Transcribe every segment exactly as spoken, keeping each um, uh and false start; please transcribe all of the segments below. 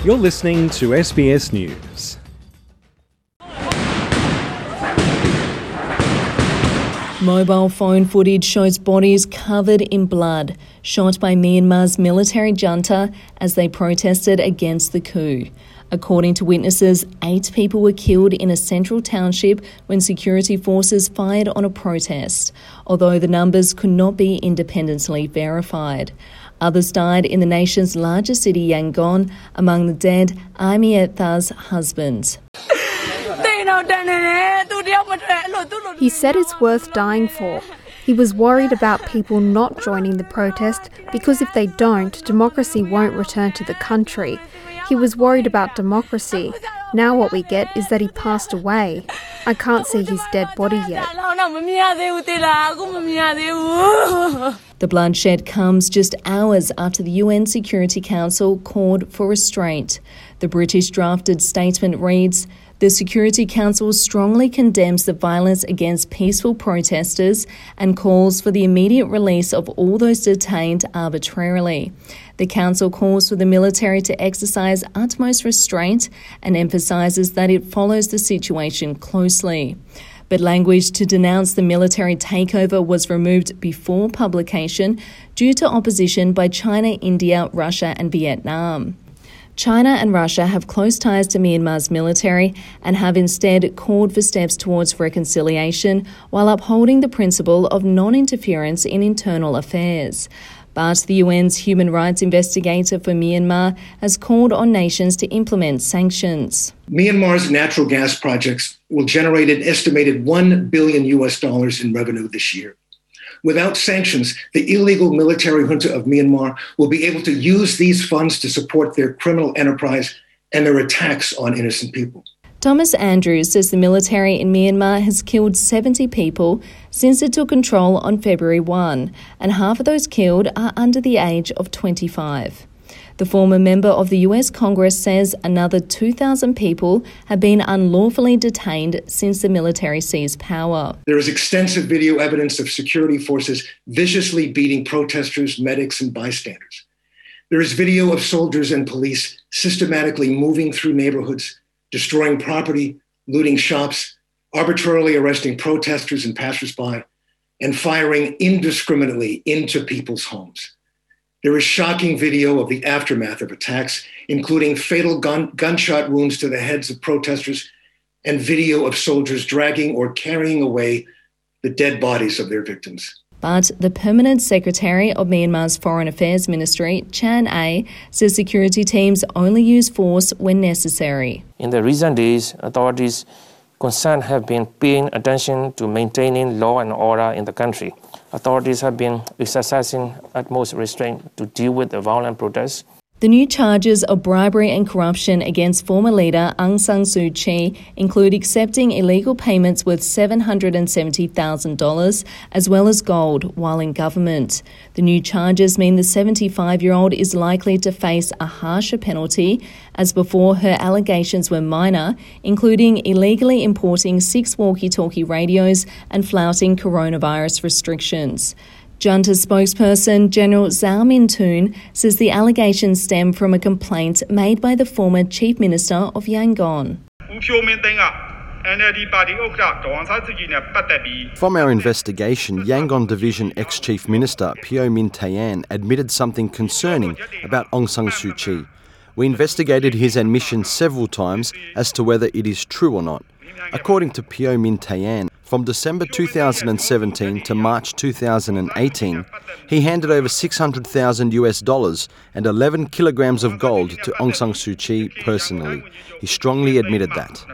You're listening to S B S News. Mobile phone footage shows bodies covered in blood, shot by Myanmar's military junta as they protested against the coup. According to witnesses, eight people were killed in a central township when security forces fired on a protest, although the numbers could not be independently verified. Others died in the nation's largest city, Yangon. Among the dead, Amietha's husband. He said it's worth dying for. He was worried about people not joining the protest because if they don't, democracy won't return to the country. He was worried about democracy. Now what we get is that he passed away. I can't see his dead body yet. The bloodshed comes just hours after the U N Security Council called for restraint. The British drafted statement reads, "The Security Council strongly condemns the violence against peaceful protesters and calls for the immediate release of all those detained arbitrarily. The Council calls for the military to exercise utmost restraint and emphasises that it follows the situation closely." But language to denounce the military takeover was removed before publication due to opposition by China, India, Russia and Vietnam. China and Russia have close ties to Myanmar's military and have instead called for steps towards reconciliation while upholding the principle of non-interference in internal affairs. But the U N's human rights investigator for Myanmar has called on nations to implement sanctions. Myanmar's natural gas projects will generate an estimated one billion U S dollars in revenue this year. Without sanctions, the illegal military junta of Myanmar will be able to use these funds to support their criminal enterprise and their attacks on innocent people. Thomas Andrews says the military in Myanmar has killed seventy people since it took control on February first, and half of those killed are under the age of twenty-five. The former member of the U S Congress says another two thousand people have been unlawfully detained since the military seized power. There is extensive video evidence of security forces viciously beating protesters, medics, and bystanders. There is video of soldiers and police systematically moving through neighborhoods, destroying property, looting shops, arbitrarily arresting protesters and passersby, and firing indiscriminately into people's homes. There is shocking video of the aftermath of attacks, including fatal gun, gunshot wounds to the heads of protesters and video of soldiers dragging or carrying away the dead bodies of their victims. But the permanent secretary of Myanmar's Foreign Affairs Ministry, Chan A, says security teams only use force when necessary. In the recent days, authorities concerned have been paying attention to maintaining law and order in the country. Authorities have been exercising utmost restraint to deal with the violent protests. The new charges of bribery and corruption against former leader Aung San Suu Kyi include accepting illegal payments worth seven hundred seventy thousand dollars as well as gold while in government. The new charges mean the seventy-five-year-old is likely to face a harsher penalty, as before her allegations were minor, including illegally importing six walkie-talkie radios and flouting coronavirus restrictions. Junta spokesperson General Zhao Min-tun says the allegations stem from a complaint made by the former Chief Minister of Yangon. From our investigation, Yangon Division ex-Chief Minister Pheo Min Tayan admitted something concerning about Aung San Suu Kyi. We investigated his admission several times as to whether it is true or not. According to Pheo Min Tayan, from December two thousand seventeen to March two thousand eighteen, he handed over six hundred thousand U S dollars and eleven kilograms of gold to Aung San Suu Kyi personally. He strongly admitted that.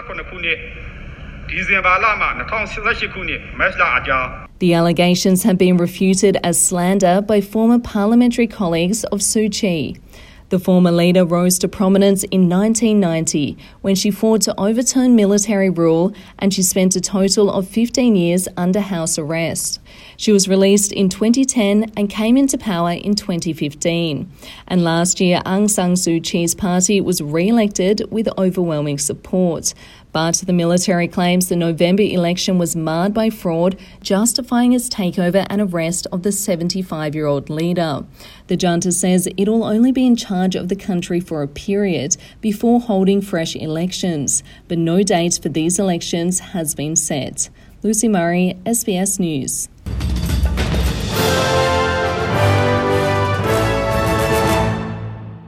The allegations have been refuted as slander by former parliamentary colleagues of Suu Kyi. The former leader rose to prominence in nineteen ninety when she fought to overturn military rule, and she spent a total of fifteen years under house arrest. She was released in twenty ten and came into power in twenty fifteen. And last year, Aung San Suu Kyi's party was re-elected with overwhelming support. But the military claims the November election was marred by fraud, justifying its takeover and arrest of the seventy-five-year-old leader. The junta says it'll only be in charge of the country for a period before holding fresh elections, but no date for these elections has been set. Lucy Murray, S B S News.